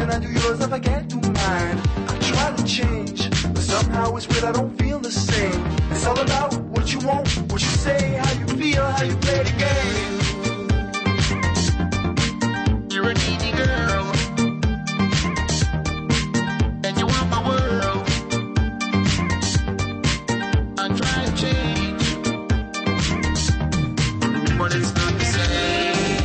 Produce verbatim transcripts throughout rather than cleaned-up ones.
and I do yours if I can't do mine. I try to change, but somehow it's weird, I don't feel the same. It's all about what you want, what you say, how you feel, how you play the game. You're a needy girl, and you want my world. I try to change, but it's not the same.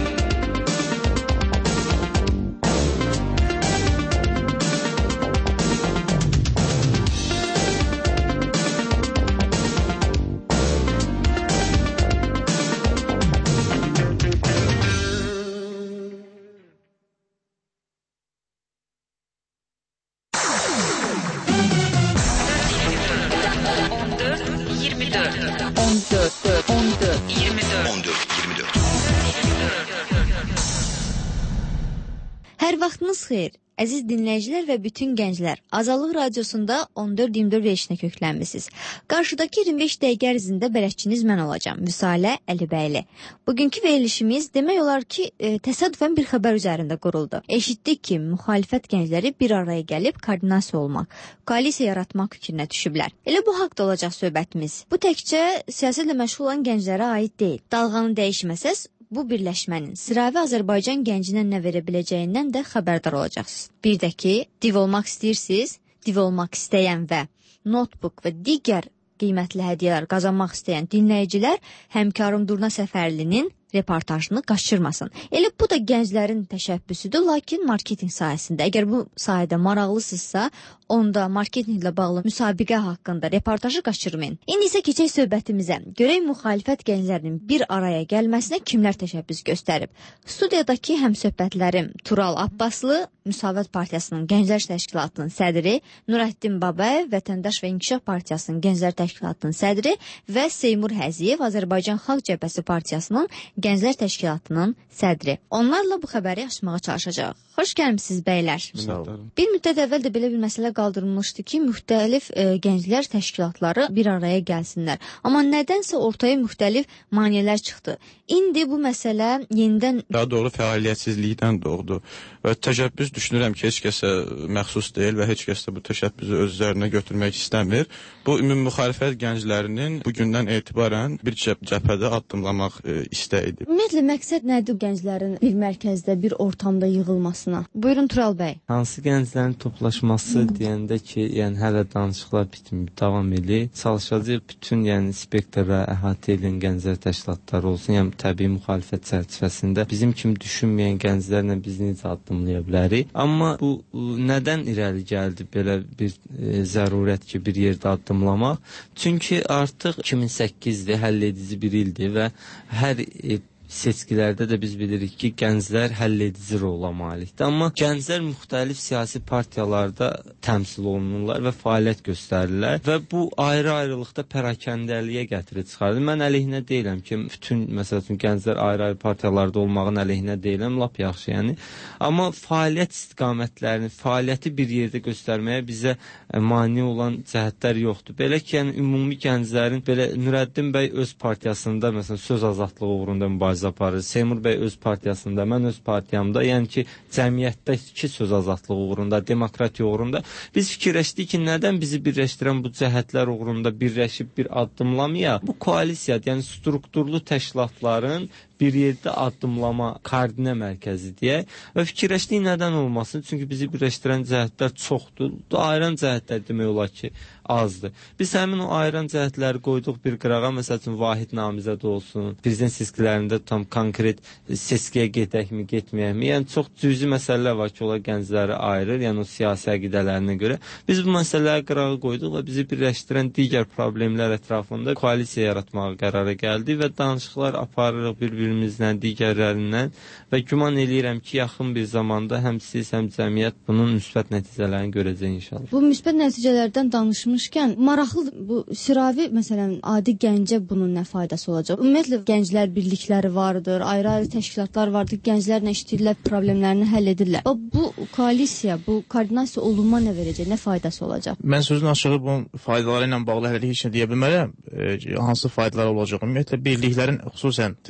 Hər vaxtınız xeyir, əziz dinləyicilər və bütün gənclər. Azadlıq Radiosunda on dörd iyirmi dörd verilişinə köklənmisiniz. Qarşıdakı iyirmi beş dəqiqə ərzində bələdçiniz mən olacağım, Müsalə Əlibəyli. Bugünkü verilişimiz demək olar ki, e, təsadüfən bir xəbər üzərində quruldu. Eşitdik ki, müxalifət gəncləri bir araya gəlib koordinasiya olmaq, koalisiya yaratmaq fikrinə düşüblər. Elə bu haqda olacaq söhbətimiz. Bu təkcə siyasətlə məşğul olan gənclərə aid deyil. Dalğanı dəyişməsəz, bu birləşmənin sıravi Azərbaycan gəncinə nə verə biləcəyindən də xəbərdar olacaqsınız. Bir də ki, div olmaq istəyirsiniz, div olmaq istəyən və notebook və digər qiymətli hədiyyələr qazanmaq istəyən dinləyicilər Həmkarım Durna Səfərlinin reportajını qaçırmasın. Elə bu da gənclərin təşəbbüsüdür, lakin marketinq sahəsində. Əgər bu sahədə maraqlısınızsa, onda marketinqlə bağlı müsabiqə haqqında reportajı qaçırmayın. İndi isə keçək söhbətimizə. Görək müxalifət gənclərinin bir araya gəlməsinə kimlər təşəbbüs göstərib. Studiyadakı həmsöhbətlərim Tural Abbaslı, Müsavat Partiyasının Gənclər Təşkilatının sədri, Nurəddin Babayev, Vətəndaş və İnkişaf Partiyasının Gənclər Təşkilatının sədri və Seymur Həziyev, Azərbaycan Xalq Cəbhəsi Partiyasının Gənclər Təşkilatının sədri. Onlarla bu xəbəri açmağa çalışacaq. Xoş gəlmisiniz bəylər. Bir müddət əvvəl də belə bir məsələ qaldırılmışdı ki, müxtəlif e, gənclər təşkilatları bir araya gəlsinlər. Amma nədənsə ortaya müxtəlif maneələr çıxdı. İndi bu məsələ yenidən... Daha doğru fəaliyyətsizlikdən doğdu. Və təşəbbüs düşünürəm ki, heç kəsə məxsus deyil və heç kəs də bu təşəbbüsü öz üzərinə götürmək istəmir. Bu, ümumi müxalifət gənclərinin bugündən etibarən bir cəbhədə addımlamaq e, istəyidir. Ümumiyyətlə, məqsəd nədir gənclərin bir mərkəzdə, bir ortamda yığılmasına? Buyurun Tural bəy. Hansı gənclərin toplaşması deyəndə ki, yəni hələ danışıqlar bitmir, davam edir. Çalışacaq bütün yəni spektrə əhatə edən gənclər təşkilatları olsun, yəni təbii müxalifət çərçivəsində bizim kimi düşünməyən gənclərlə biz necə addımlaya bilərik. Amma bu nədən irəli gəldi belə bir e, zərurət ki, bir yerdə addımlamaq? Çünki artıq iki min səkkizdir, həll edici bir ildir və hər e, seçkilərdə də biz bilirik ki, gənclər həll edici rola malikdir. Amma gənclər müxtəlif siyasi partiyalarda təmsil olunurlar və fəaliyyət göstərirlər və bu ayrı-ayrılıqda pərakəndəliyə gətirib çıxardır. Mən əleyhinə deyiləm ki, bütün məsəl üçün gənclər ayrı-ayrı partiyalarda olmağın əleyhinə deyiləm, lap yaxşı yəni. Amma fəaliyyət istiqamətlərini, fəaliyyəti bir yerdə göstərməyə bizə mane olan cəhətlər yoxdur. Belə ki, yəni ümumi gənclərin belə Nurəddin bəy öz partiyasında məsələn söz azadlığı uğrunda mübarizə aparır. Seymur bəy öz partiyasında, mən öz partiyamda, yəni ki, cəmiyyətdəki söz azadlığı uğrunda, demokratiya uğrunda biz fikirləşdik ki, nədən bizi birləşdirən bu cəhətlər uğrunda birləşib bir addımlamaya? Bu koalisiya, yəni strukturlu təşkilatların bir yerdə addımlama koordinə mərkəzi deyək və fikirləşdik nədən olmasın? Çünki bizi birləşdirən cəhətlər çoxdur. Ayıran cəhətlər demək olar ki, azdır. Biz həmin o ayıran cəhətləri qoyduq bir qırağa, məsəl üçün vahid namizəd olsun, prezident seçkilərində tam konkret seçkiyə gedəkmi, getməyəkmi? Yəni çox cüzi məsələlər var ki, olar gəncləri ayırır, yəni o siyasi əqidələrinə görə. Biz bu məsələləri qırağa qoyduq və bizi birləşdirən digər problemlər ətrafında koalisiya yaratmağa qərara gəldi və danışıqlar aparırıq bir-birimizlə, digərlərindən və güman eləyirəm ki, yaxın bir zamanda həm siz, həm cəmiyyət bunun müsbət nəticələrini görəcək inşallah. Bu müsbət nəticələrdən danışmışkən, maraqlı bu sıravi, məsələn, adi gəncə bunun nə faydası olacaq? Ümumiyyətlə, gənclər birlikləri vardır, ayrı-ayrı təşkilatlar vardır, gənclərlə işləyirlər, problemlərini həll edirlər. Bu koalisiya, bu koordinasiya olunma nə verəcək, nə faydası olacaq? Mən sözün açığı bunun faydaları ilə bağlı hələ heç nə deyə bilmərəm. E, hansı faydalar olacaq? Ümumiyyətlə, birliklərin, xüsusən təşkilatların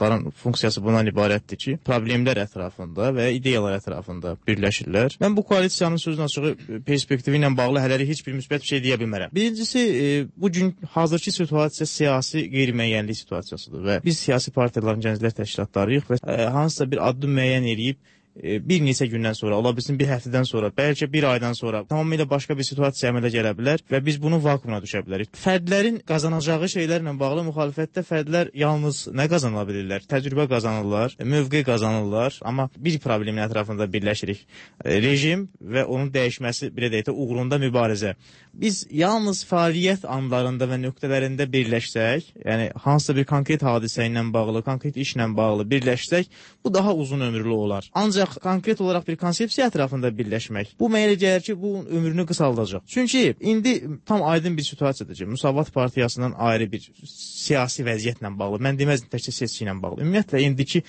təşkilatların funksiyası bundan ibarətdir ki, problemlər ətrafında və ideyalar ətrafında birləşirlər. Mən bu koalisiyanın sözün açığı perspektivi ilə bağlı hələlik heç bir müsbət bir şey deyə bilmərəm. Birincisi, e, bu gün hazırki situasiya siyasi qeyri-müəyyənlik situasiyasıdır və biz siyasi partiyaların gənclər təşkilatlarıyıq və e, hansısa bir addım müəyyən edib bir neçə gündən sonra, ola bilsin bir həftədən sonra, bəlkə bir aydan sonra tamamilə başqa bir situasiya əmələ gələ bilər və biz bunun vakuumuna düşə bilərik. Fərdlərin qazanacağı şeylərlə bağlı müxalifətdə fərdlər yalnız nə qazana bilirlər? Təcrübə qazanırlar, mövqe qazanırlar, amma bir problemin ətrafında birləşirik. Rejim və onun dəyişməsi, belə deyək də, uğrunda mübarizə. Biz yalnız fəaliyyət anlarında və nöqtələrində birləşsək, yəni hansısa bir konkret hadisə ilə bağlı, konkret işlə bağlı birləşsək, bu daha uzun ömürlü olar. Ancaq konkret olaraq bir konsepsiya ətrafında birləşmək, bu mənə gəlir ki, bu ömrünü qısaldacaq. Çünki indi tam aydın bir situasiyadır ki, Müsavat Partiyasından ayrı bir siyasi vəziyyətlə bağlı, mən deməzdim təkcə seçki ilə bağlı, ümumiyyətlə indiki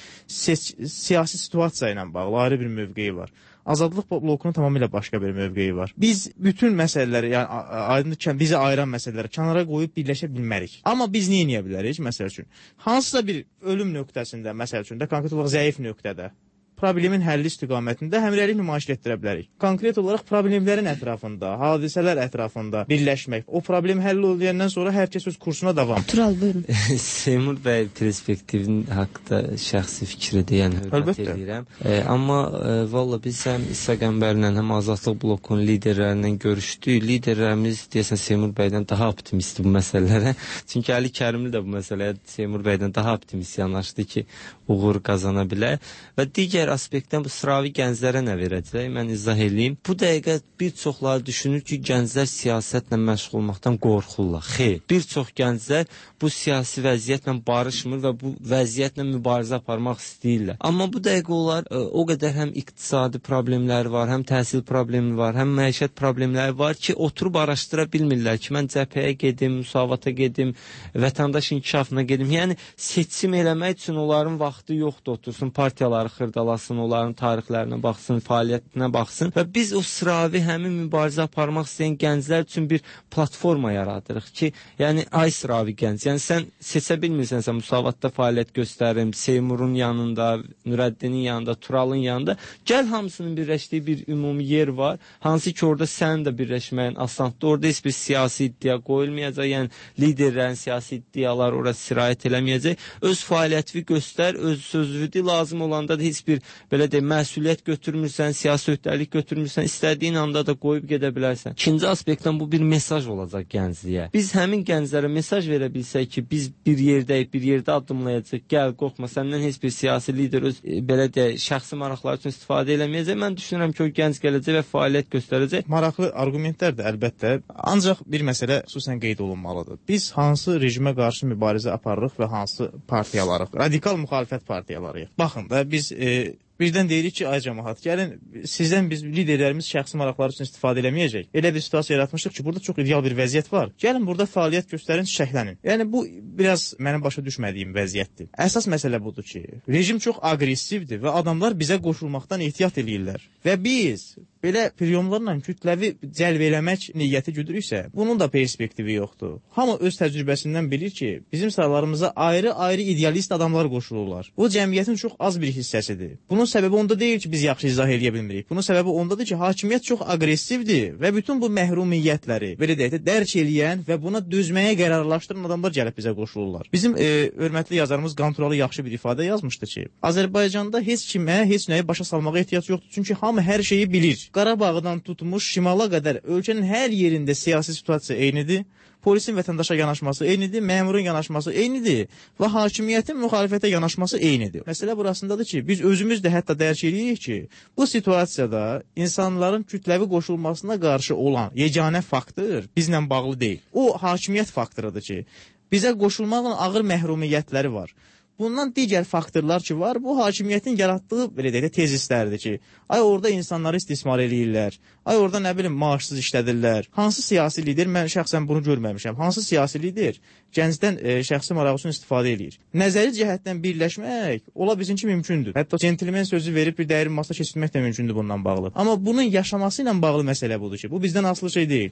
siyasi situasiya ilə bağlı ayrı bir mövqeyi var. Azadlıq blokunun tamamilə başqa bir mövqeyi var. Biz bütün məsələləri, yəni aydınlıkən bizi ayıran məsələləri kənara qoyub birləşə bilmərik. Amma biz nə edə bilərik, məsəl üçün? Hansısa bir ölüm nöqtəsində, məsəl üçün də, konkret olaraq zəif nöqtədə, problemin həlli istiqamətində həmrəylik nümayiş etdirə bilərik. Konkret olaraq problemlərin ətrafında, hadisələr ətrafında birləşmək, o problem həll olunandan sonra hər kəs öz kursuna davam. Tural, buyurun. Seymur bəy perspektivin haqqında şəxsi fikri deyən hörmət edirəm. E, amma e, valla biz həm İsa Qəmbərlə, həm Azadlıq blokunun liderlərindən görüşdük. Liderlərimiz deyəsən Seymur bəydən daha optimistdir bu məsələlərə. Çünki Əli Kərimli də bu məsələyə Seymur bəydən daha optimist yanaşdı ki, uğur qazana bilər. Və digər aspektdən bu sıravi gənclərə nə verəcək? Mən izah edeyim. Bu dəqiqə bir çoxları düşünür ki, gənclər siyasətlə məşğul olmaqdan qorxurlar. Xeyr. Bir çox gənclər bu siyasi vəziyyətlə barışmır və bu vəziyyətlə mübarizə aparmaq istəyirlər. Amma bu dəqiqə onlar ə, o qədər həm iqtisadi problemləri var, həm təhsil problemi var, həm məişət problemləri var ki, oturub araşdıra bilmirlər ki, mən cəbhəyə gedim, müsavata gedim, vətəndaş inkişafına gedim. Yəni seçim eləmək üçün onların vaxtı yoxdur, otursun partiyaları xırdalasın, onların tarixlərinə baxsın, fəaliyyətinə baxsın və biz o sıravi həmin mübarizə aparmaq istəyən gənclər üçün bir platforma yaradırıq ki, yəni ay sıravi gənc, yəni sən seçə bilmirsənsə müsavatda fəaliyyət göstərim, Seymurun yanında, Nürəddinin yanında, Turalın yanında, gəl hamısının birləşdiyi bir ümumi yer var, hansı ki orada sənin də birləşməyin asandır, orada heç bir siyasi iddia qoyulmayacaq, yəni liderlərin siyasi iddiaları orada sirayət eləməyəcək, öz fəaliyyətini göstər, öz sözlüdür, lazım olanda da heç bir belə deyək, məsuliyyət götürmürsən, siyasi öhdəlik götürmürsən, istədiyin anda da qoyub gedə bilərsən. İkinci aspektdən bu bir mesaj olacaq gəncliyə. Biz həmin gənclərə mesaj verə bilsək ki, biz bir yerdəyik, bir yerdə addımlayacaq, gəl, qorxma, səndən heç bir siyasi lider öz, e, belə deyək, şəxsi maraqlar üçün istifadə eləməyəcək. Mən düşünürəm ki, o gənc gələcək və fəaliyyət göstərəcək. Maraqlı arqumentlər də əlbəttə, ancaq bir məsələ xüsusən qeyd olunmalıdır. Biz hansı rejimə qarşı mübarizə aparırıq və hansı partiyalarıq? Radikal müxalifət partiyalarıyıq. Baxın da, biz e, birdən deyirik ki, ay cəmaət, gəlin, sizdən biz liderlərimiz şəxsi maraqları üçün istifadə eləməyəcək. Elə bir situasiya yaratmışıq ki, burada çox ideal bir vəziyyət var. Gəlin, burada fəaliyyət göstərin, çiçəklənin. Yəni, bu biraz mənim başa düşmədiyim vəziyyətdir. Əsas məsələ budur ki, rejim çox aqressivdir və adamlar bizə qoşulmaqdan ehtiyat eləyirlər. Və biz belə priyomlarla kütləvi cəlb eləmək niyyəti güdürüksə, bunun da perspektivi yoxdur. Hamı öz təcrübəsindən bilir ki, bizim sıralarımıza ayrı-ayrı idealist adamlar qoşulurlar. Bu cəmiyyətin çox az bir hissəsidir. Bunun səbəbi onda deyil ki, biz yaxşı izah edə bilmirik. Bunun səbəbi ondadır ki, hakimiyyət çox aqressivdir və bütün bu məhrumiyyətləri, belə deyək də, dərk eləyən və buna dözməyə qərarlaşdıran adamlar gəlib bizə qoşulurlar. Bizim e, hörmətli yazarımız Qanturalı yaxşı bir ifadə yazmışdı ki, Azərbaycanda heç kimə, heç nəyə başa salmağa ehtiyac yoxdur, çünki hamı hər şeyi bilir. Qarabağdan tutmuş Şimala qədər ölkənin hər yerində siyasi situasiya eynidir. Polisin vətəndaşa yanaşması eynidir, məmurun yanaşması eynidir və hakimiyyətin müxalifətə yanaşması eynidir. Məsələ burasındadır ki, biz özümüz də hətta dərk edirik ki, bu situasiyada insanların kütləvi qoşulmasına qarşı olan yeganə faktor bizlə bağlı deyil. O hakimiyyət faktorudur ki, bizə qoşulmağın ağır məhrumiyyətləri var. Bundan digər faktorlar ki var, bu hakimiyyətin yaratdığı belə deyək də tezislərdir ki, ay orada insanları istismar eləyirlər, ay orada nə bilim maaşsız işlədirlər. Hansı siyasi lider, mən şəxsən bunu görməmişəm, hansı siyasi lider gəncdən e, şəxsi marağı üçün istifadə eləyir. Nəzəri cəhətdən birləşmək ola bilsin ki, mümkündür. Hətta centilmen sözü verib bir dəyərin masada keçirmək də mümkündür bundan bağlı. Amma bunun yaşaması ilə bağlı məsələ budur ki, bu bizdən asılı şey deyil.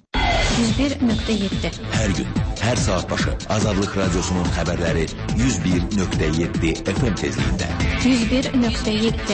yüz bir nöqtə yeddi. Hər gün, hər saat başı Azadlıq Radiosunun xəbərləri yüz bir nöqtə yeddi F M tezliyində. yüz bir nöqtə yeddi.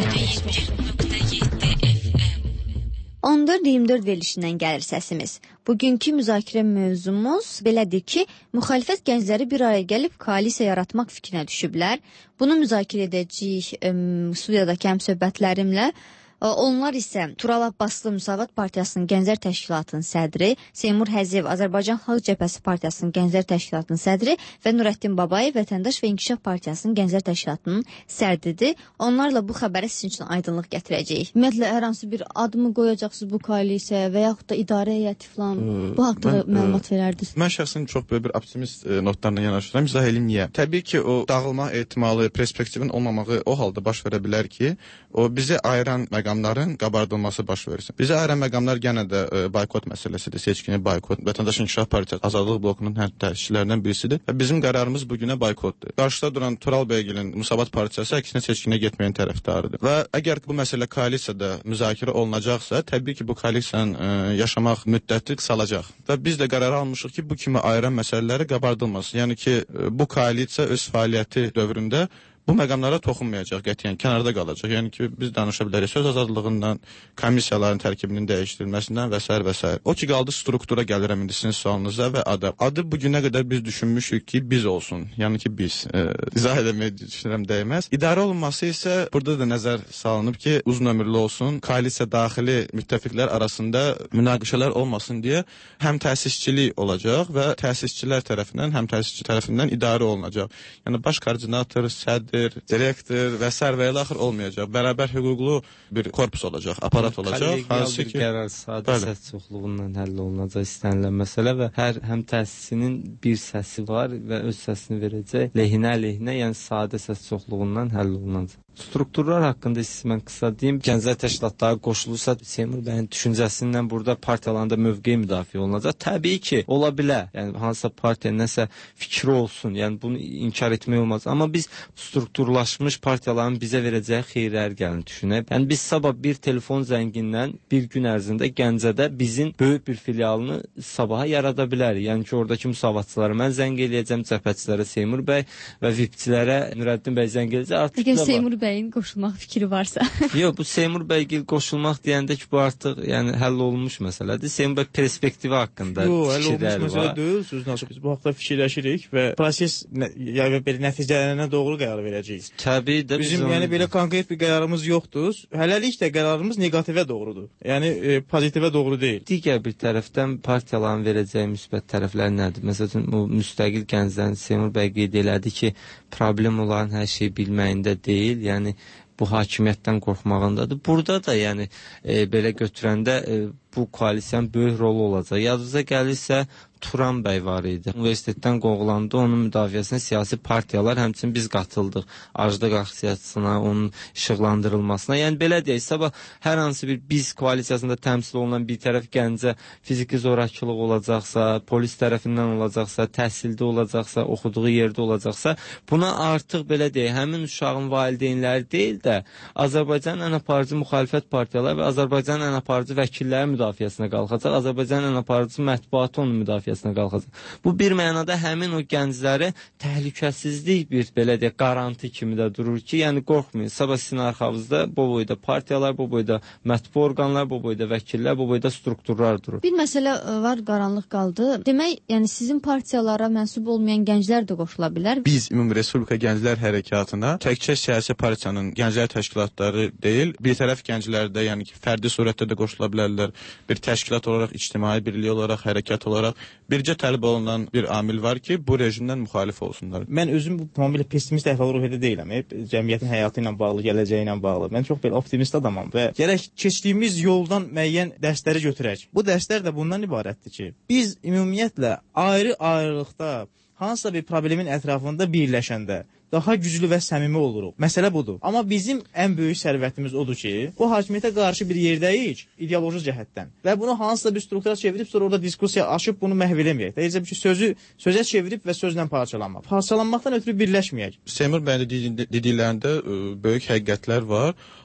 on dörd iyirmi dörd verilişindən gəlir səsimiz. Bugünkü müzakirə mövzumuz belədir ki, müxalifət gəncləri bir araya gəlib koalisiya yaratmaq fikrinə düşüblər. Bunu müzakirə edəcəyik studiyadakı həmsöhbətlərimlə. Onlar isə Tural Abbaslı Müsavat Partiyasının Gənclər Təşkilatının sədri, Seymur Həziyev Azərbaycan Xalq Cəbhəsi Partiyasının Gənclər Təşkilatının sədri və Nurəddin Babayev Vətəndaş və İnkişaf Partiyasının Gənclər Təşkilatının sədridir. Onlarla bu xəbərə sizin üçün aydınlıq gətirəcəyik. Ümumiyyətlə, hər hansı bir adımı qoyacaqsınız bu koalisiyaya və yaxud da idarə heyəti falan bu haqda mən, məlumat verərdiniz? Mən şəxsən çox böyle bir optimist e, notlarla yanaşıram. İzah edeyim niyə? Təbii ki, o dağılma ehtimalı, perspektivin olmamağı o halda baş verə bilər ki, o bizi ayıran məqamların qabardılması baş versin. Bizi ayıran məqamlar yenə də e, boykot məsələsidir, seçkini boykot. Vətəndaş İnkişaf Partiyası Azadlıq blokunun təşkillərindən birisidir və bizim qərarımız bu günə boykotdur. Qarşıda duran Tural Beygilin Müsavat Partiyası əksinə seçkinə getməyən tərəfdarıdır. Və əgər bu məsələ koalisiyada müzakirə olunacaqsa, təbii ki, bu koalisiyanın e, yaşamaq müddəti qısalacaq. Və biz də qərar almışıq ki, bu kimi ayıran məsələləri qabardılmasın. Yəni ki, e, bu koalisiya öz fəaliyyəti dövründə bu məqamlara toxunmayacaq, qətiyyən kənarda qalacaq. Yəni ki, biz danışa bilərik söz azadlığından, komissiyaların tərkibinin dəyişdirilməsindən və s. və s. O ki, qaldı struktura gəlirəm indi sizin sualınıza və adı. Adı bugünə qədər biz düşünmüşük ki, biz olsun. Yəni ki, biz. E, izah edəməyə düşünürəm dəyməz. İdarə olunması isə burada da nəzər salınıb ki, uzun ömürlü olsun, koalisiya daxili müttəfiqlər arasında münaqişələr olmasın deyə həm təsisçilik olacaq və təsisçilər tərəfindən, həm təsisçi tərəfindən idarə olunacaq. Yəni baş koordinator, sədr, direktor və s. və ilə axır olmayacaq. Bərabər hüquqlu bir korpus olacaq, aparat olacaq. Hansı ki, qərar sadə səs çoxluğundan həll olunacaq istənilən məsələ və hər həm təsisinin bir səsi var və öz səsini verəcək. Lehinə-lehinə, yəni sadə səs çoxluğundan həll olunacaq. Strukturlar haqqında siz mən qısa deyim. Gənclər təşkilatları qoşulursa, Seymur bəyin düşüncəsindən burada partiyalarında mövqeyi müdafiə olunacaq. Təbii ki, ola bilər. Yəni hansısa partiyanın nəsə fikri olsun. Yəni bunu inkar etmək olmaz. Amma biz strukturlaşmış partiyaların bizə verəcəyi xeyirlər gəlin düşünək. Yəni biz sabah bir telefon zəngindən bir gün ərzində Gəncədə bizim böyük bir filialını sabaha yarada bilərik. Yəni ki, oradakı müsavatçılara mən zəng eləyəcəm, cəbhəçilərə Seymur bəy və V I P-çilərə Nurəddin bəy zəng eləyəcək. Artıq bəyin qoşulmaq fikri varsa. Yox, bu Seymur bəygil qoşulmaq deyəndə ki, bu artıq yəni həll olunmuş məsələdir. Seymur bəy perspektivi haqqında Yox, həll olunmuş var. məsələ deyil. Sözün açıq biz bu haqda fikirləşirik və proses yəni belə nəticələrinə doğru qərar verəcəyik. Təbii də bizim biz yəni belə konkret bir qərarımız yoxdur. Hələlik də qərarımız neqativə doğrudur. Yəni e, pozitivə doğru deyil. Digər bir tərəfdən partiyaların verəcəyi müsbət tərəflər nədir? Məsələn, bu müstəqil gənclərin Seymur bəy qeyd elədi ki, problem onların hər şeyi bilməyində deyil. Yəni Yəni bu hakimiyyətdən qorxmağındadır. Burada da yəni e, belə götürəndə e, bu koalisiyanın böyük rolu olacaq. Yadınıza gəlirsə Turan bəy var idi. Universitetdən qovlandı. Onun müdafiəsinə siyasi partiyalar, həmçinin biz qatıldıq. Aclıq aksiyasına, onun işıqlandırılmasına. Yəni belə deyək, sabah hər hansı bir biz koalisiyasında təmsil olunan bir tərəf Gəncə fiziki zorakılıq olacaqsa, polis tərəfindən olacaqsa, təhsildə olacaqsa, oxuduğu yerdə olacaqsa, buna artıq belə deyək, həmin uşağın valideynləri deyil də Azərbaycanın ən aparıcı müxalifət partiyaları və Azərbaycanın ən aparıcı vəkilləri müdafiəsinə qalxacaq. Azərbaycanın ən aparıcı mətbuatı onun müdafiəsinə qalxacaq. Bu bir mənada həmin o gəncləri təhlükəsizlik bir belə deyək qaranti kimi də durur ki, yəni qorxmayın. Sabah sizin arxavızda bu boyda partiyalar, bu boyda mətbu orqanlar, bu boyda vəkillər, bu boyda strukturlar durur. Bir məsələ var, qaranlıq qaldı. Demək, yəni sizin partiyalara mənsub olmayan gənclər də qoşula bilər. Biz Ümumi Respublika Gənclər Hərəkatına təkcə siyasi partiyanın gənclər təşkilatları deyil, bir tərəf gənclər də, yəni ki, fərdi surətdə də qoşula bilərlər. Bir təşkilat olaraq, ictimai birlik olaraq, hərəkat olaraq bircə tələb olunan bir amil var ki, bu rejimdən müxalif olsunlar. Mən özüm bu tamamilə pessimist əhval ruhiyyədə deyiləm. Hep cəmiyyətin həyatı ilə bağlı, gələcəyi ilə bağlı. Mən çox belə optimist adamam və gərək keçdiyimiz yoldan müəyyən dərsləri götürək. Bu dərslər də bundan ibarətdir ki, biz ümumiyyətlə ayrı-ayrılıqda hansısa bir problemin ətrafında birləşəndə daha güclü və səmimi oluruq. Məsələ budur. Amma bizim ən böyük sərvətimiz odur ki, bu hakimiyyətə qarşı bir yerdəyik, ideoloji cəhətdən. Və bunu hansısa bir struktura çevirib, sonra orada diskussiya açıb bunu məhv eləməyək. Deyəcək ki, sözü sözə çevirib və sözlə parçalanmaq. Parçalanmaqdan ötürü birləşməyək. Seymur bəyin dediklərində böyük həqiqətlər var.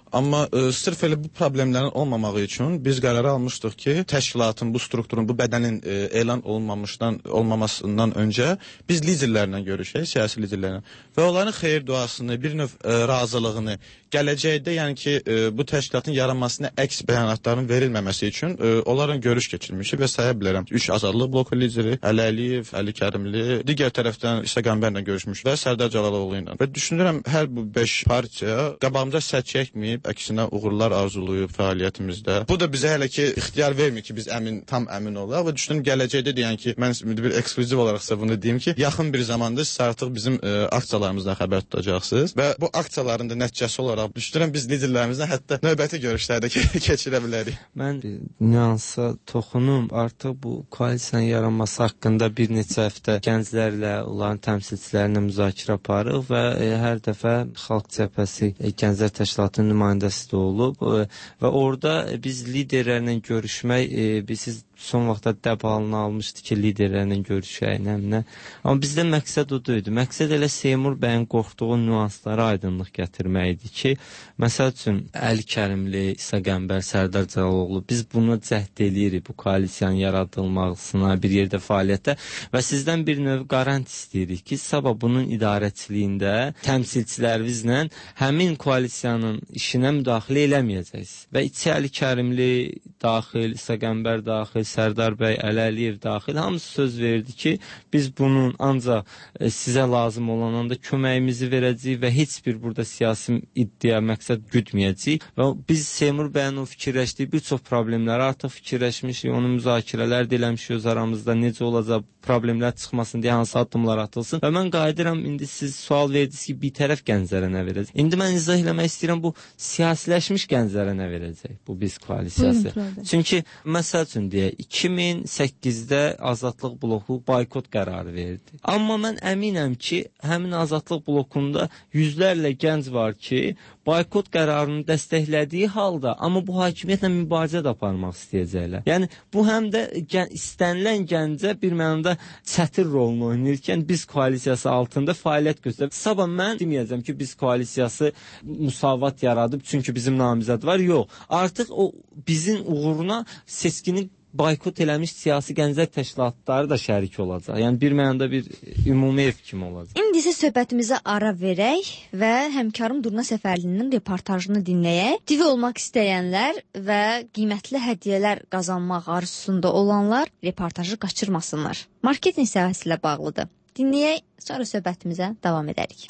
Amma ə, sırf elə bu problemlərin olmamağı üçün biz qərar almışdıq ki, təşkilatın, bu strukturun, bu bədənin ə, elan olmamışdan, olmamasından öncə biz liderlərlə görüşək, siyasi liderlərlə və onların xeyir duasını, bir növ ə, razılığını, gələcəkdə yəni ki, ə, bu təşkilatın yaranmasına əks bəyanatların verilməməsi üçün ə, onlarla görüş keçirmişik və saya bilərəm. Üç Azadlıq bloku lideri Əli Əliyev, Əli Kərimli, digər tərəfdən İsa Qəmbərlə görüşmüş və Sərdar Cəlaloğlu ilə. Və düşünürəm hər bu beş partiya qabağımıza sədd çəkməyib, əksinə uğurlar arzuluyub fəaliyyətimizdə. Bu da bizə hələ ki ixtiyar vermir ki, biz əmin, tam əmin olaq və düşünürəm gələcəkdə deyən ki, mən bir ekskluziv olaraqsa bunu deyim ki, yaxın bir zamanda siz artıq bizim ə, aksiyalarımızdan xəbər tutacaqsınız və bu aksiyaların da nəticəsi olaraq düşünürəm biz liderlərimizlə hətta növbəti görüşlərdə keçirə bilərik. Mən nüansa toxunum. Artıq bu koalisiyanın yaranması haqqında bir neçə həftə gənclərlə, onların təmsilçilərlə müzakirə aparıq və e, hər dəfə Xalq Cəbhəsi e, Gənclər Təşkilatının nümayəndəsi də olub e, və orada e, biz liderlərlə görüşmək, e, biz siz son vaxtda dəb halını almışdı ki, liderlərlə görüşək, nə-nə. Amma bizdə məqsəd o deyildi. Məqsəd elə Seymur bəyin qorxduğu nüanslara aydınlıq gətirmək idi ki, məsəl üçün Əli Kərimli, İsa Qəmbər, Sərdar Cəlaloğlu, biz bunu cəhd eləyirik, bu koalisiyanın yaradılmasına, bir yerdə fəaliyyətə və sizdən bir növ qarant istəyirik ki, sabah bunun idarəçiliyində təmsilçilərinizlə həmin koalisiyanın işinə müdaxilə eləməyəcəksiniz. Və içi Əli Kərimli daxil, İsa Qəmbər daxil, Sərdar bəy, Əli Əliyev daxil, hamısı söz verdi ki, biz bunun ancaq e, sizə lazım olan anda köməyimizi verəcəyik və heç bir burada siyasi iddia, məqsəd güdməyəcəyik və biz Seymur bəyin o fikirləşdiyi bir çox problemləri artıq fikirləşmişik, onun müzakirələr də eləmişik öz aramızda, necə olacaq, problemlər çıxmasın deyə hansı addımlar atılsın və mən qayıdıram, indi siz sual verdiniz ki, bir tərəf gənclərə nə verəcək? İndi mən izah eləmək istəyirəm, bu siyasiləşmiş gənclərə nə verəcək bu biz koalisiyası? Çünki məsəl üçün deyək, iki min səkkizdə Azadlıq bloku boykot qərarı verdi. Amma mən əminəm ki, həmin Azadlıq blokunda yüzlərlə gənc var ki, boykot qərarını dəstəklədiyi halda, amma bu hakimiyyətlə mübarizə də aparmaq istəyəcəklər. Yəni, bu həm də gən, istənilən gəncə bir mənada çətin rolunu oynayırkən biz koalisiyası altında fəaliyyət göstərib. Sabah mən deməyəcəm ki, biz koalisiyası müsavat yaradıb, çünki bizim namizəd var. Yox, artıq o bizim uğuruna seçkinin boykot eləmiş siyasi gənclər təşkilatları da şərik olacaq. Yəni bir mənada bir ümumi ev kimi olacaq. İndi isə söhbətimizə ara verək və həmkarım Durna Səfərlinin reportajını dinləyək. Divi olmaq istəyənlər və qiymətli hədiyyələr qazanmaq arzusunda olanlar reportajı qaçırmasınlar. Marketinq sahəsi ilə bağlıdır. Dinləyək, sonra söhbətimizə davam edərik.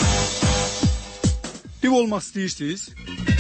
Div olmaq istəyirsiniz?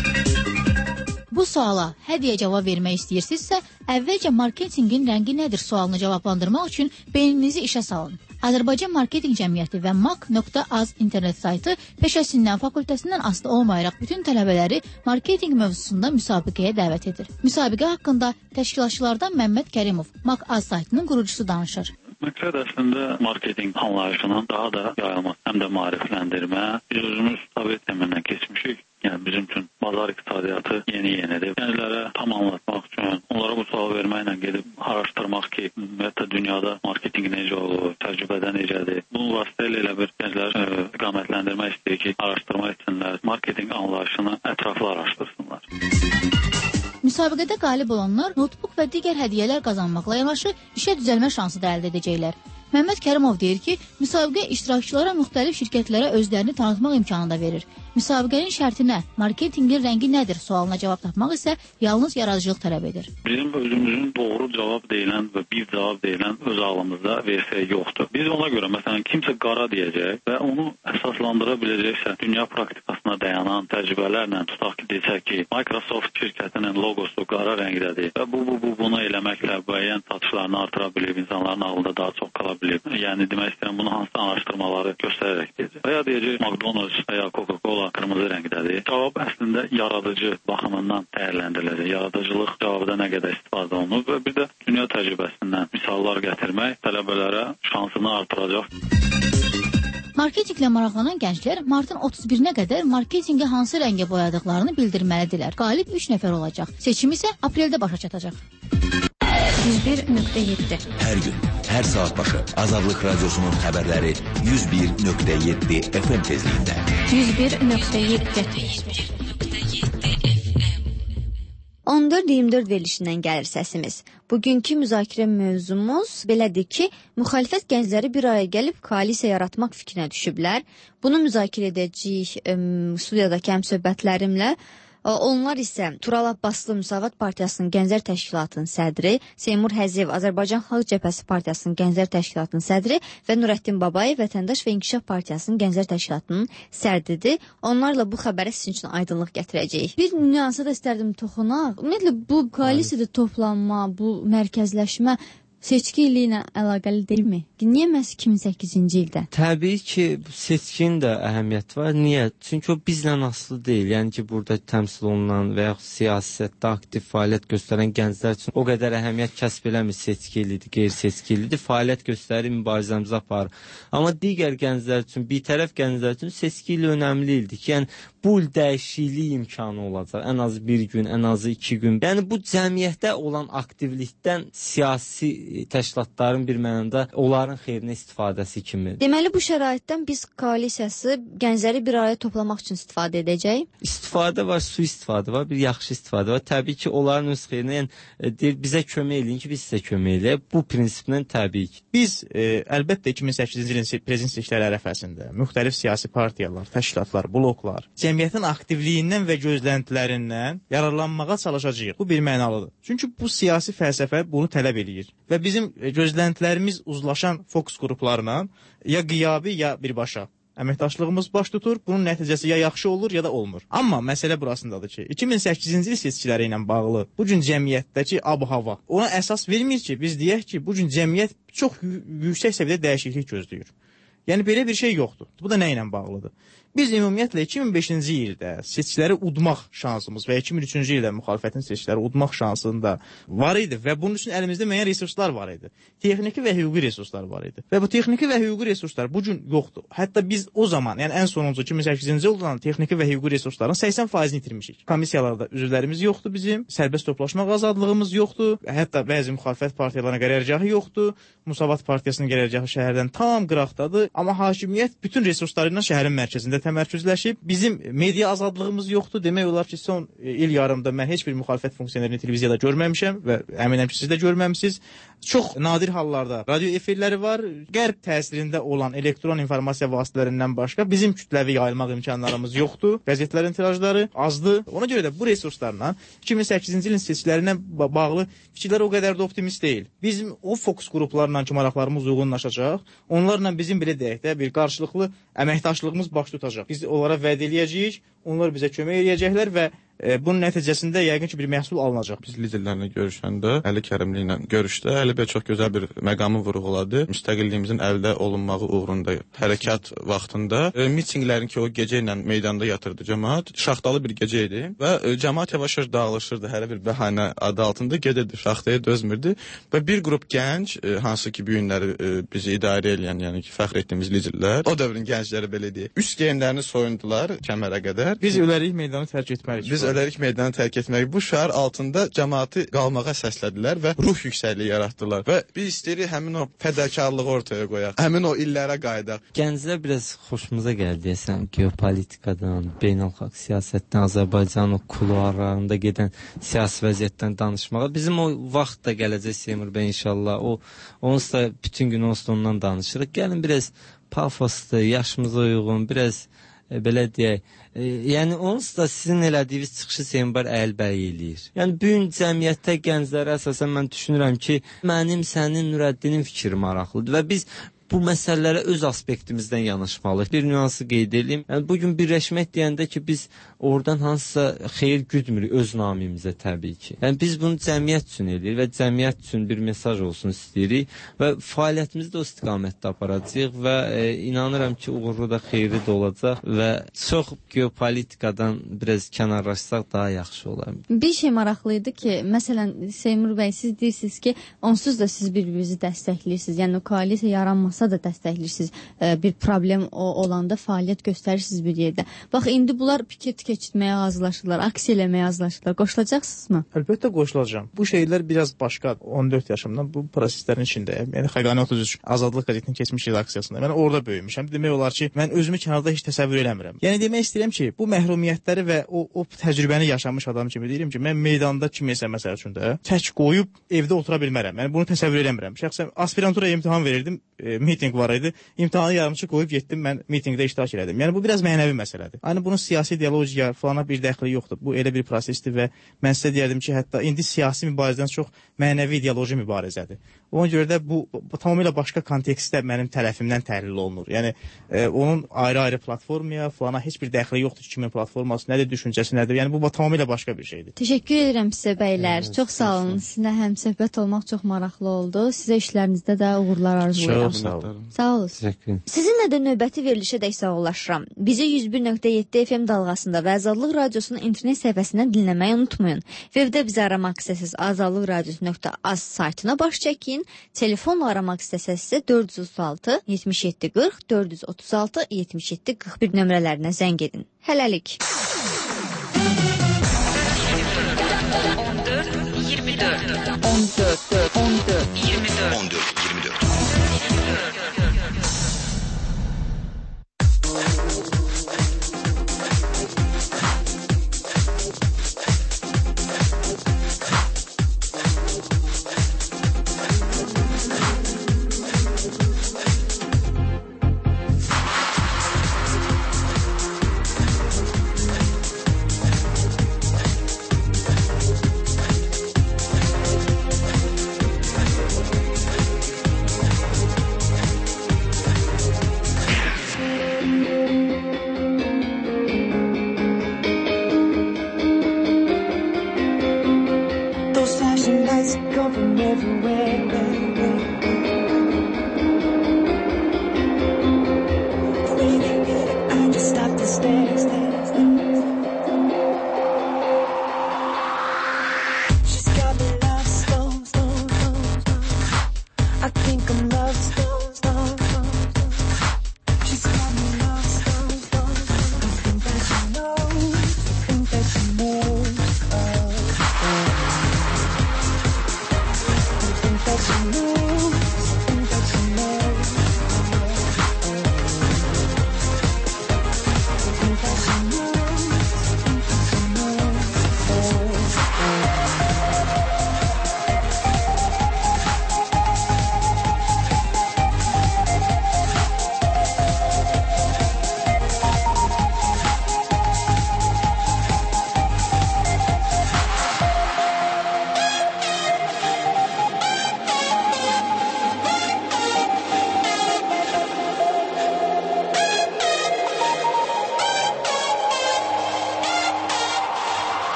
Bu suala hədiyyə cavab vermək istəyirsinizsə, əvvəlcə marketinqin rəngi nədir sualını cavablandırmaq üçün beyninizi işə salın. Azərbaycan Marketinq Cəmiyyəti və mak nöqtə az internet saytı peşəsindən, fakültəsindən asılı olmayaraq bütün tələbələri marketinq mövzusunda müsabiqəyə dəvət edir. Müsabiqə haqqında təşkilatçılardan Məmməd Kərimov, mak az saytının qurucusu danışır. Məqsəd əslində marketinq anlayışının daha da yayılması, həm də maarifləndirmə. Biz özümüz Sovet təməndən keçmişik. Yəni bizim üçün bazar iqtisadiyyatı yeni-yenidir. Gənclərə tam anlatmaq üçün, onlara bu sual verməklə gedib araşdırmaq ki, ümumiyyətlə dünyada marketinq necə olur, təcrübədə necədir. Bunun vasitələ elə bir gənclər istiqamətləndirmək istəyir ki, araşdırma etsinlər, marketinq anlayışını ətraflı araşdırsınlar. Müsabiqədə qalib olanlar notebook və digər hədiyyələr qazanmaqla yanaşı işə düzəlmə şansı da əldə edəcəklər. Məmməd Kərimov deyir ki, müsabiqə iştirakçılara müxtəlif şirkətlərə özlərini tanıtmaq imkanı da verir. Müsabiqənin şərtinə, marketinqin rəngi nədir sualına cavab tapmaq isə yalnız yaradıcılıq tələb edir. Bizim özümüzün doğru cavab deyilən və bir cavab deyilən öz ağlımızda versiya yoxdur. Biz ona görə, məsələn, kimsə qara deyəcək və onu əsaslandıra biləcəksə, dünya praktikasına dayanan təcrübələrlə tutaq ki, desək ki, Microsoft şirkətinin logosu qara rəngdədir və bu, bu, bu, bunu eləməklə müəyyən satışlarını artıra bilib, insanların ağlında daha çox qala bilib. Yəni, demək istəyirəm, bunu hansı araşdırmaları göstərərək deyəcək. Və ya deyəcək, McDonald's və ya Coca-Cola qırmızı rəngdədir. Cavab əslində yaradıcı baxımından dəyərləndiriləcək. Yaradıcılıq cavabda nə qədər istifadə olunur və bir də dünya təcrübəsindən misallar gətirmək tələbələrə şansını artıracaq. Marketinqlə maraqlanan gənclər martın otuz birinə qədər marketinqi hansı rəngə boyadıqlarını bildirməlidirlər. Qalib üç nəfər olacaq. Seçim isə apreldə başa çatacaq. yüz bir nöqtə yeddi Hər gün, hər saat başı Azadlıq Radiosunun xəbərləri yüz bir nöqtə yeddi F M tezliyində. yüz bir nöqtə yeddi on dörd iyirmi dörd verilişindən gəlir səsimiz. Bugünkü müzakirə mövzumuz belədir ki, müxalifət gəncləri bir araya gəlib koalisiya yaratmaq fikrinə düşüblər. Bunu müzakirə edəcəyik studiyadakı həmsöhbətlərimlə. Onlar isə Tural Abbaslı Müsavat Partiyasının Gənclər Təşkilatının sədri, Seymur Həziyev Azərbaycan Xalq Cəbhəsi Partiyasının Gənclər Təşkilatının sədri və Nurəddin Babayev Vətəndaş və İnkişaf Partiyasının Gənclər Təşkilatının sədridir. Onlarla bu xəbərə sizin üçün aydınlıq gətirəcəyik. Bir nüansa da istərdim toxunaq. Ümumiyyətlə bu koalisiyada toplanma, bu mərkəzləşmə seçki ili ilə əlaqəli deyilmi? Niyə məhz iki min səkkizinci ildə? Təbii ki, seçkinin də əhəmiyyəti var. Niyə? Çünki o bizlə asılı deyil. Yəni ki, burada təmsil olunan və yaxud siyasətdə aktiv fəaliyyət göstərən gənclər üçün o qədər əhəmiyyət kəsb eləmir seçki ilidir, qeyri-seçki ilidir. Fəaliyyət göstərir, mübarizəmizi aparır. Amma digər gənclər üçün, bir tərəf gənclər üçün seçki ili önəmli ildir ki, yəni bu il dəyişiklik imkanı olacaq. Ən azı bir gün, ən azı iki gün. Yəni bu cəmiyyətdə olan aktivlikdən siyasi təşkilatların bir mənada onların xeyrinə istifadəsi kimi. Deməli bu şəraitdən biz koalisiyası gəncləri bir araya toplamaq üçün istifadə edəcək. İstifadə var, su istifadə var, bir yaxşı istifadə var. Təbii ki, onların öz xeyrinə, yəni deyir, bizə kömək eləyin ki, biz sizə kömək eləyək. Bu prinsiplə təbii ki. Biz e, əlbəttə iki min səkkizinci ilin prezident seçkiləri ərəfəsində müxtəlif siyasi partiyalar, təşkilatlar, bloklar cəmiyyətin aktivliyindən və gözləntilərindən yararlanmağa çalışacağıq. Bu bir mənalıdır. Çünki bu siyasi fəlsəfə bunu tələb eləyir. Və bizim gözləntilərimiz uzlaşan fokus qruplarla ya qiyabi, ya birbaşa əməkdaşlığımız baş tutur. Bunun nəticəsi ya yaxşı olur, ya da olmur. Amma məsələ burasındadır ki, iki min səkkizinci il seçkiləri ilə bağlı bu gün cəmiyyətdəki ab-hava ona əsas vermir ki, biz deyək ki, bu gün cəmiyyət çox yüksək səviyyədə dəyişiklik gözləyir. Yəni belə bir şey yoxdur. Bu da nə ilə bağlıdır? Biz ümumiyyətlə iki min beşinci ildə seçkiləri udmaq şansımız və iki min üçüncü ildə müxalifətin seçkiləri udmaq şansında var idi və bunun üçün əlimizdə müəyyən resurslar var idi. Texniki və hüquqi resurslar var idi. Və bu texniki və hüquqi resurslar bu gün yoxdur. Hətta biz o zaman, yəni ən sonuncu iki min səkkizinci ildə olan texniki və hüquqi resursların səksən faizini itirmişik. Komissiyalarda üzvlərimiz yoxdur bizim, sərbəst toplaşmaq azadlığımız yoxdur, hətta bəzi müxalifət partiyalarına qərargahı yoxdur. Musavat Partiyasının qərargahı şəhərdən tam qıraqdadır, amma hakimiyyət bütün resursları ilə şəhərin mərkəzində təmərküzləşib. Bizim media azadlığımız yoxdur. Demək olar ki, son il yarımda mən heç bir müxalifət funksionerini televiziyada görməmişəm və əminəm ki, siz də görməmisiniz. Çox nadir hallarda radio efirləri var. Qərb təsirində olan elektron informasiya vasitələrindən başqa bizim kütləvi yayılmaq imkanlarımız yoxdur. Qəzetlərin tirajları azdır. Ona görə də bu resurslarla iki min səkkizinci ilin seçkilərinə bağlı fikirlər o qədər də optimist deyil. Bizim o fokus qruplarla ki, maraqlarımız uyğunlaşacaq. Onlarla bizim belə deyək də bir qarşılıqlı əməkdaşlığımız baş tutacaq. Biz onlara vəd eləyəcəyik, onlar bizə kömək eləyəcəklər və E, bunun nəticəsində yəqin ki, bir məhsul alınacaq. Biz liderlərlə görüşəndə, Əli Kərimli ilə görüşdə Əli bəy çox gözəl bir məqamı vurğuladı. Müstəqilliyimizin əldə olunmağı uğrunda hərəkat vaxtında e, mitinqlərin ki, o gecə ilə meydanda yatırdı cəmaət. Şaxtalı bir gecə idi və e, cəmaət yavaş-yavaş dağılışırdı. Hər bir bəhanə adı altında gedirdi, şaxtaya dözmürdü və bir qrup gənc, e, hansı ki, bu günləri e, bizi idarə edən, yəni ki, fəxr etdiyimiz liderlər, o dövrün gəncləri belə deyək, üst geyimlərini soyundular kəmərə qədər. Biz ölərik meydanı tərk etməliyik. Biz ölərik meydanı tərk etmək. Bu şəhər altında cəmaatı qalmağa səslədilər və ruh yüksəkliyi yaratdılar. Və biz istəyirik həmin o fədakarlığı ortaya qoyaq. Həmin o illərə qayıdaq. Gənclər biraz xoşumuza gəldi deyəsən, geopolitikadan, beynəlxalq siyasətdən, Azərbaycanın o kuluarlarında gedən siyasi vəziyyətdən danışmağa. Bizim o vaxt da gələcək Seymur bəy inşallah. O onsuz da bütün gün onsuz ondan danışırıq. Gəlin biraz pafoslu, yaşımıza uyğun, biraz e, belə deyək, e, yəni onsuz da sizin elədiyiniz çıxışı Seymur əlbəy eləyir. Yəni bu gün cəmiyyətdə gənclərə əsasən mən düşünürəm ki, mənim, sənin, Nurəddinin fikri maraqlıdır və biz bu məsələlərə öz aspektimizdən yanaşmalıyıq. Bir nüansı qeyd edeyim. Yəni bugün birləşmək deyəndə ki, biz oradan hansısa xeyir güdmürük öz namimizə təbii ki. Yəni biz bunu cəmiyyət üçün edirik və cəmiyyət üçün bir mesaj olsun istəyirik və fəaliyyətimizi də o istiqamətdə aparacağıq və e, inanıram ki, uğurlu da xeyri də olacaq və çox geopolitikadan biraz kənarlaşsaq daha yaxşı olar. Bir şey maraqlı idi ki, məsələn Seymur bəy, siz deyirsiniz ki, onsuz da siz bir-birinizi dəstəkləyirsiniz. Yəni o koalisiya yaranmasa olmasa da dəstəkləyirsiniz. E, bir problem o, olanda fəaliyyət göstərirsiniz bir yerdə. Bax, indi bunlar piket keçirməyə hazırlaşırlar, aksiya eləməyə hazırlaşırlar. Qoşulacaqsınızmı? Əlbəttə qoşulacağam. Bu şeylər biraz başqa. on dörd yaşımdan bu proseslərin içindəyəm. Yəni Xəqani otuz üç Azadlıq qəzetinin keçmiş redaksiyasında. Mən orada böyümüşəm. Demək olar ki, mən özümü kənarda heç təsəvvür eləmirəm. Yəni demək istəyirəm ki, bu məhrumiyyətləri və o o təcrübəni yaşamış adam kimi deyirəm ki, mən meydanda kiməsə məsəl üçün də tək qoyub evdə otura bilmərəm. Yəni bunu təsəvvür eləmirəm. Şəxsən aspirantura imtahan verirdim, e, mitinq var idi. İmtahanı yarımçı qoyub getdim, mən mitinqdə iştirak elədim. Yəni bu biraz mənəvi məsələdir. Yəni bunun siyasi ideologiya falana bir dəxli yoxdur. Bu elə bir prosesdir və mən sizə deyərdim ki, hətta indi siyasi mübarizədən çox mənəvi ideoloji mübarizədir. Ona görə də bu, bu tamamilə başqa kontekstdə mənim tərəfimdən təhlil olunur. Yəni e, onun ayrı-ayrı platformaya, falana heç bir dəxli yoxdur ki, kimin platforması nədir, düşüncəsi nədir. Yəni bu tamamilə başqa bir şeydir. Təşəkkür edirəm sizə bəylər. Evet, çox sağ olun. Sizinlə həmsöhbət olmaq çox maraqlı oldu. Sizə işlərinizdə də uğurlar arzulayıram. Çox sağ olun. Sağ olun. Sizinlə də növbəti verilişə də sağollaşıram. Bizi yüz bir nöqtə yeddi F M dalğasında və Azadlıq Radiosunun internet səhifəsindən dinləməyi unutmayın. Webdə bizi aramaq istəsəz azadlıq radiosu nöqtə az saytına baş çəkin. Telefonla aramaq istəsəz isə dörd yüz otuz altı yetmiş yeddi qırx, dörd yüz otuz altı yetmiş yeddi qırx bir nömrələrinə zəng edin. Hələlik. on dörd iyirmi dörd on dörd on dörd iyirmi dörd on dörd iyirmi dörd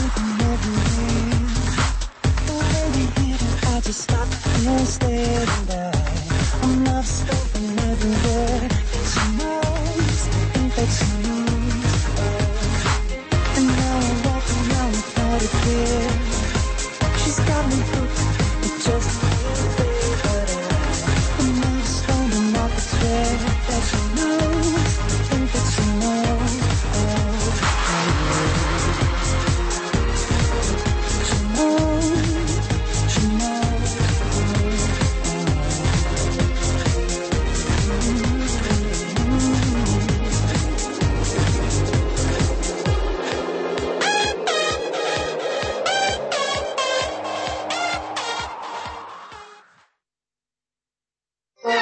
Stop and stare.